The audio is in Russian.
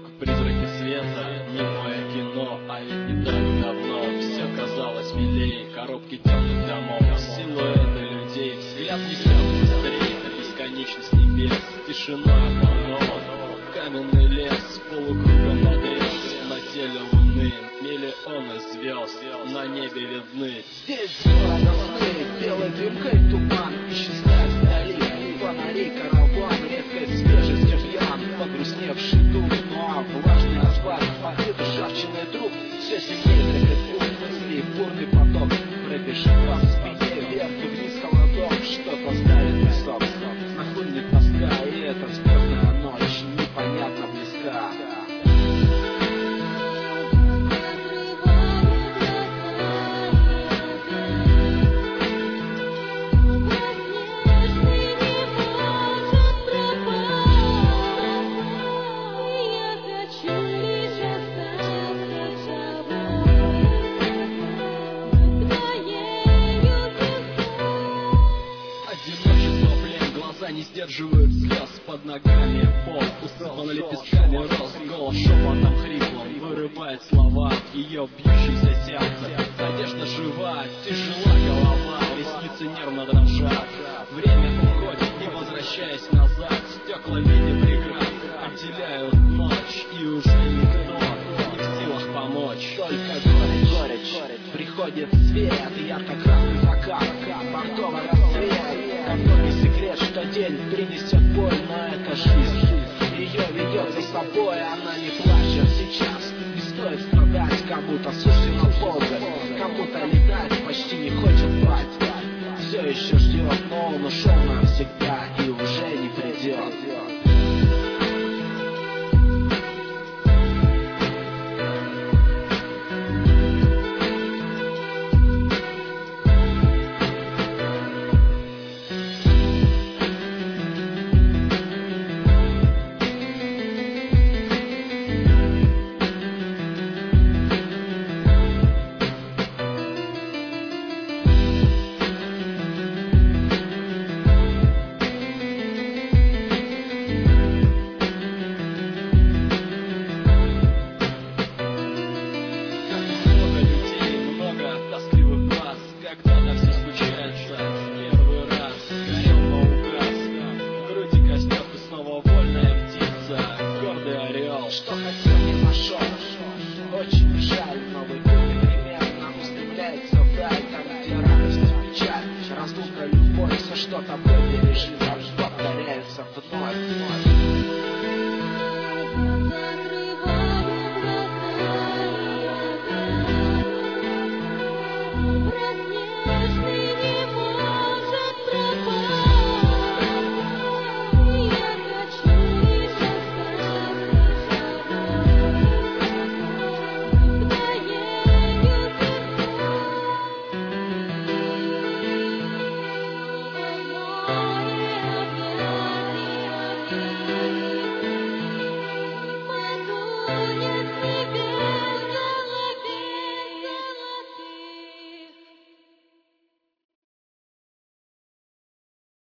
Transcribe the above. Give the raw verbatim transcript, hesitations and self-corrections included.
Призраки света, немое кино, а ведь не так давно все казалось милее. Коробки темных домов, силуэты людей, взгляд несет быстрее на бесконечность небес. Тишина, монот, каменный лес, полукругом надрез. На теле луны миллионы звезд на небе видны. Здесь города сны, белой дымкой туман, исчезает вдали фонари, караван, редкой свежестью пьян, погрустневший дух, ну а влажный асфальт, покрыт ржавчиной труп, все сильнее трепет ум мыслей, бурный поток, пробежит по спине, вверх и вниз холодок, что-то ставит висок, нахлынет тоска, и эта звездная ночь непонятно близка. Не сдерживают слез, под ногами пол усыпан лепестками роз. Голос шепотом хриплым вырывает слова ее бьющееся сердце. Надежда жива, тяжела голова, ресницы нервно дрожат. Время уходит, не возвращаясь назад. Стекла в виде преград отделяют ночь, и уже никто не в силах помочь. Только горечь, горечь, приходит свет, ярко-красный закат, бордовый рассвет. Давно не секрет, что день принесет боль, но это жизнь. Ее ведет за собой, она не плачет сейчас. Не стоит страдать, кому-то суждено ползать, кому-то летать почти не хочет спать. Все еще ждет, но он ушел навсегда и уже не придет. Что хотел, не нашел. Очень жаль, Новый год непременно устремляется вдаль, там, где радость и печаль, разлука, любовь, все, что тобой пережито, повторяется вновь. Thank you.